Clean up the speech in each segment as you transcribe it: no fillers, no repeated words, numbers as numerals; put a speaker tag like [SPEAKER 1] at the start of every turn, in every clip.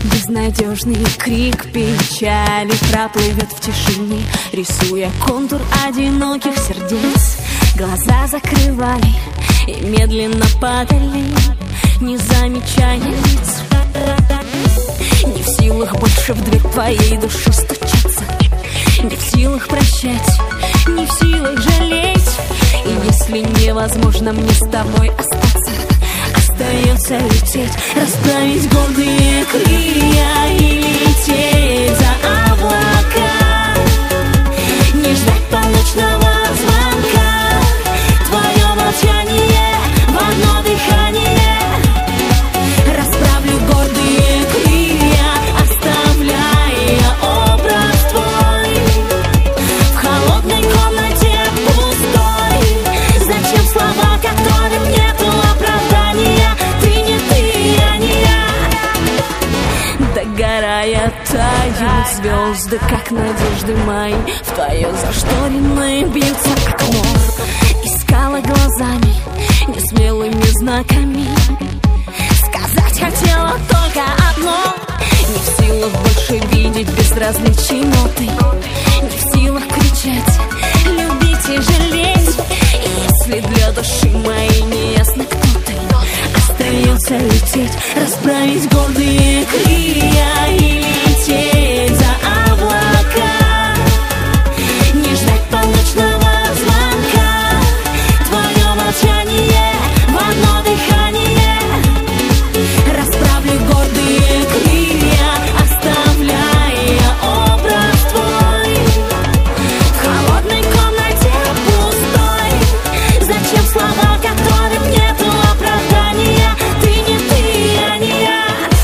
[SPEAKER 1] Безнадежный крик печали проплывет в тишине, рисуя контур одиноких сердец. Глаза закрывали и медленно падали, не замечая лиц. Не в силах больше в дверь твоей души стучаться, не в силах прощать, не в силах жалеть. И если невозможно мне с тобой остаться, остается лететь, расправить гордые крылья и лететь за облака. Не ждать полночного звонка, твое молчание в одно дыхание. Расправлю гордые крылья, оставляя образ твой в холодной комнате пустой. Зачем слова, которым нету оправдания? Ты не ты, я не я. Догорая, тают звезды, как надежды мои. В твое зашторенное бьется окно. Искала глазами, несмелыми знаками. Сказать хотела только одно. Не в силах больше видеть безразличий, но ты не в силах кричать, любить и жалеть. И если для души моей не ясно, кто ты, остается лететь, расправить гордые крылья и лететь за облака. Не ждать полночного звонка, твое молчание в одно дыхание. Расправлю гордые крылья, оставляя образ твой в холодной комнате пустой. Зачем слова, которым нету оправдания? Ты не ты, я не я.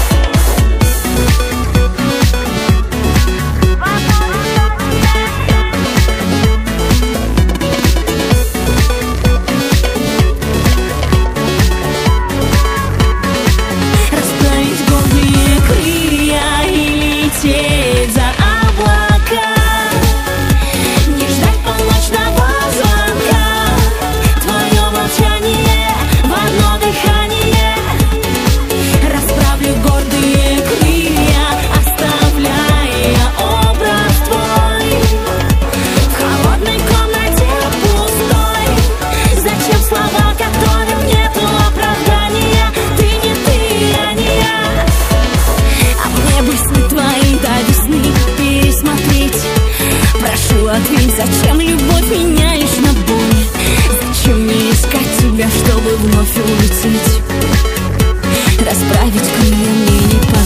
[SPEAKER 1] Расправить гордые крылья и лететь за облака. Не ждать полночного звонка, твое молчание в одно дыхание. Расправлю гордые крылья, оставляя образ твой в холодной комнате пустой. Зачем слова, которым нету оправдания? Ты не ты, я не я. А мне бы сны твои до весны пересмотреть. Прошу, ответь, зачем любовь меняешь на боль? Зачем мне искать тебя, чтобы вновь улететь? Расправить крылья мне не понять.